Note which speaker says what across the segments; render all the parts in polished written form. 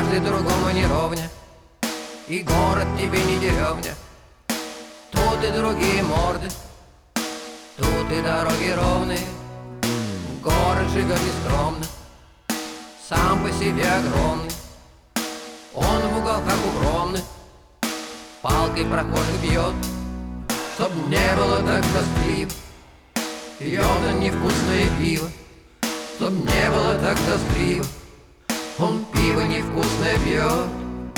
Speaker 1: каждый другому не ровня, и город тебе не деревня. Тут и другие морды, тут и дороги ровные. Город живет нескромно, сам по себе огромный. Он в уголках укромных палкой прохожих бьет, чтоб не было так тоскливо. Пьет он невкусное пиво, чтоб не было так тоскливо. Он пиво невкусное пьет.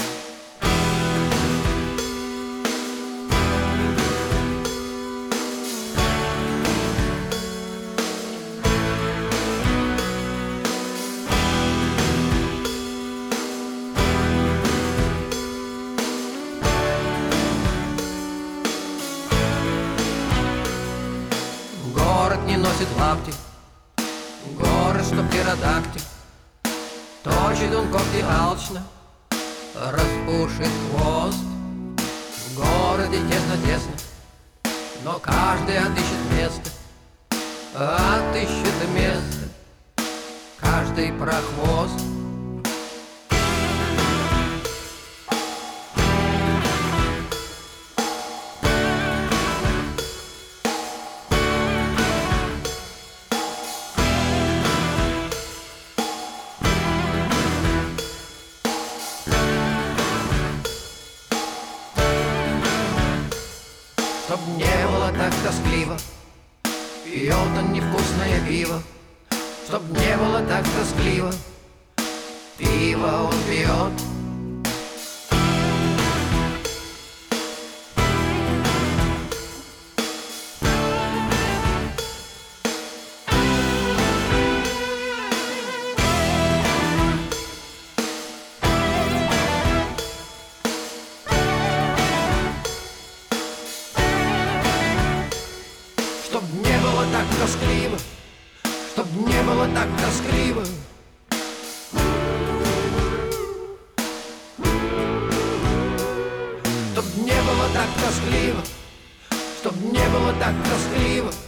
Speaker 1: Город не носит лапти, город, что птеродактиль. Точит он когти алчно, распушит хвост. В городе тесно-тесно, но каждый отыщет место, отыщет место каждый прохвост. Чтоб не было так тоскливо, пьет он невкусное пиво. Чтоб не было так тоскливо, пиво он пьет. Чтоб не было так тоскливо, чтоб не было так тоскливо. Чтоб не было так тоскливо, чтоб не было так тоскливо.